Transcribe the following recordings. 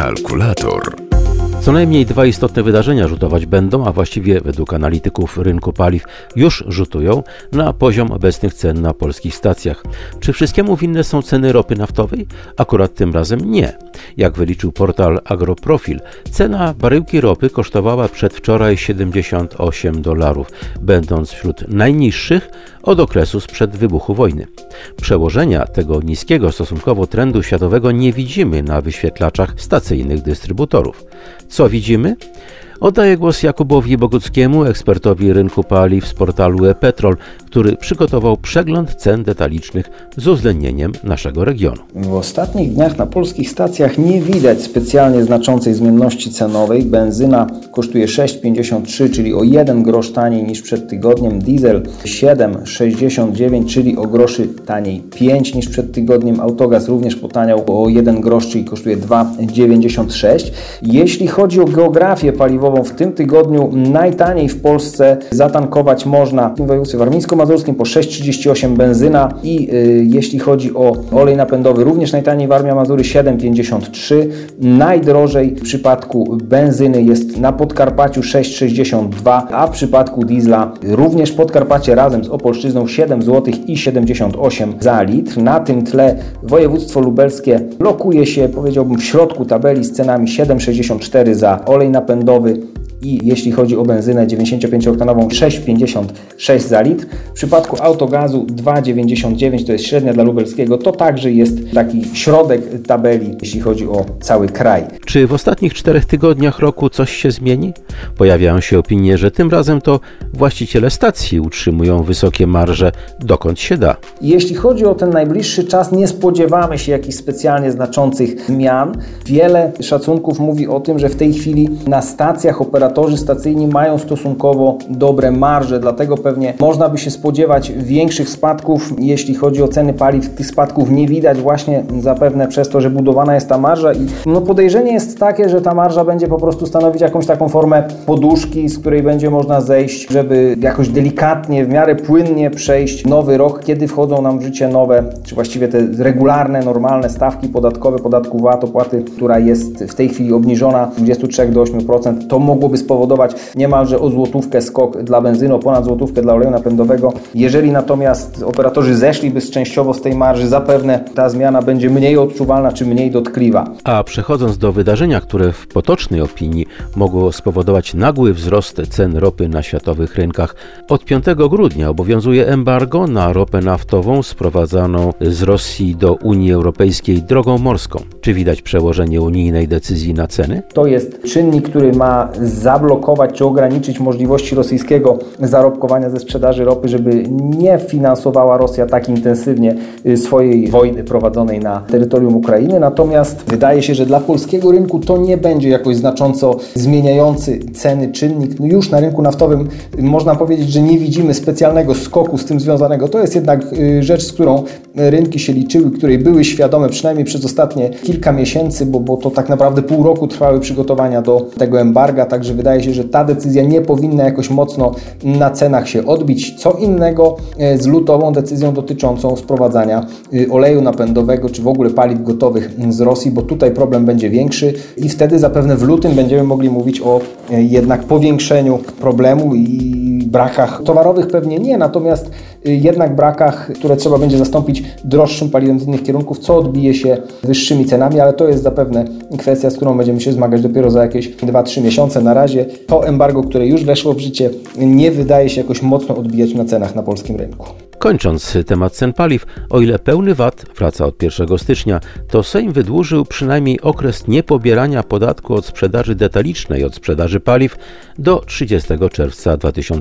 Kalkulator. Co najmniej dwa istotne wydarzenia rzutować będą, a właściwie według analityków rynku paliw już rzutują na poziom obecnych cen na polskich stacjach. Czy wszystkiemu winne są ceny ropy naftowej? Akurat tym razem nie. Jak wyliczył portal Agroprofil, cena baryłki ropy kosztowała przedwczoraj $78, będąc wśród najniższych od okresu sprzed wybuchu wojny. Przełożenia tego niskiego stosunkowo trendu światowego nie widzimy na wyświetlaczach stacyjnych dystrybutorów. Co widzimy? Oddaję głos Jakubowi Boguckiemu, ekspertowi rynku paliw z portalu ePetrol, który przygotował przegląd cen detalicznych z uwzględnieniem naszego regionu. W ostatnich dniach na polskich stacjach nie widać specjalnie znaczącej zmienności cenowej. Benzyna kosztuje 6,53, czyli o 1 grosz taniej niż przed tygodniem. Diesel 7,69, czyli o groszy taniej 5 niż przed tygodniem. Autogaz również potaniał o 1 grosz, czyli kosztuje 2,96. Jeśli chodzi o geografię paliwową, w tym tygodniu najtaniej w Polsce zatankować można w województwie warmińsko-mazurskim po 6,38 benzyna i jeśli chodzi o olej napędowy, również najtaniej Warmia-Mazury 7,53. Najdrożej w przypadku benzyny jest na Podkarpaciu 6,62, a w przypadku diesla również Podkarpacie razem z Opolszczyzną 7,78 zł za litr. Na tym tle województwo lubelskie lokuje się, powiedziałbym, w środku tabeli z cenami 7,64 za olej napędowy i jeśli chodzi o benzynę 95-oktanową 6,56 za litr. W przypadku autogazu 2,99 to jest średnia dla lubelskiego. To także jest taki środek tabeli, jeśli chodzi o cały kraj. Czy w ostatnich 4 tygodniach roku coś się zmieni? Pojawiają się opinie, że tym razem to właściciele stacji utrzymują wysokie marże dokąd się da. Jeśli chodzi o ten najbliższy czas, nie spodziewamy się jakichś specjalnie znaczących zmian. Wiele szacunków mówi o tym, że w tej chwili na stacjach operatorzy stacyjni mają stosunkowo dobre marże, dlatego pewnie można by się spodziewać większych spadków, jeśli chodzi o ceny paliw. Tych spadków nie widać właśnie zapewne przez to, że budowana jest ta marża i podejrzenie jest takie, że ta marża będzie po prostu stanowić jakąś taką formę poduszki, z której będzie można zejść, żeby jakoś delikatnie, w miarę płynnie przejść nowy rok, kiedy wchodzą nam w życie nowe, czy właściwie te regularne, normalne stawki podatkowe, podatku VAT, opłaty, która jest w tej chwili obniżona z 23 do 8%. To mogłoby spowodować niemalże o złotówkę skok dla benzyny, o ponad złotówkę dla oleju napędowego. Jeżeli natomiast operatorzy zeszliby częściowo z tej marży, zapewne ta zmiana będzie mniej odczuwalna czy mniej dotkliwa. A przechodząc do wydarzenia, które w potocznej opinii mogło spowodować nagły wzrost cen ropy na światowych rynkach. Od 5 grudnia obowiązuje embargo na ropę naftową sprowadzaną z Rosji do Unii Europejskiej drogą morską. Czy widać przełożenie unijnej decyzji na ceny? To jest czynnik, który ma zablokować czy ograniczyć możliwości rosyjskiego zarobkowania ze sprzedaży ropy, żeby nie finansowała Rosja tak intensywnie swojej wojny prowadzonej na terytorium Ukrainy. Natomiast wydaje się, że dla polskiego rynku to nie będzie jakoś znacząco zmieniający ceny czynnik. Już na rynku naftowym można powiedzieć, że nie widzimy specjalnego skoku z tym związanego. To jest jednak rzecz, z którą rynki się liczyły, której były świadome przynajmniej przez ostatnie kilka miesięcy, bo to tak naprawdę pół roku trwały przygotowania do tego embarga, także wydaje się, że ta decyzja nie powinna jakoś mocno na cenach się odbić. Co innego z lutową decyzją dotyczącą sprowadzania oleju napędowego, czy w ogóle paliw gotowych z Rosji, bo tutaj problem będzie większy i wtedy zapewne w lutym będziemy mogli mówić o jednak powiększeniu problemu i brakach towarowych pewnie nie, natomiast jednak brakach, które trzeba będzie zastąpić droższym paliwem z innych kierunków, co odbije się wyższymi cenami, ale to jest zapewne kwestia, z którą będziemy się zmagać dopiero za jakieś 2-3 miesiące. Na razie to embargo, które już weszło w życie, nie wydaje się jakoś mocno odbijać na cenach na polskim rynku. Kończąc temat cen paliw, o ile pełny VAT wraca od 1 stycznia, to Sejm wydłużył przynajmniej okres niepobierania podatku od sprzedaży detalicznej od sprzedaży paliw do 30 czerwca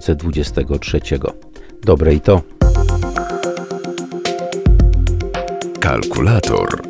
2023. Dobre i to. Kalkulator.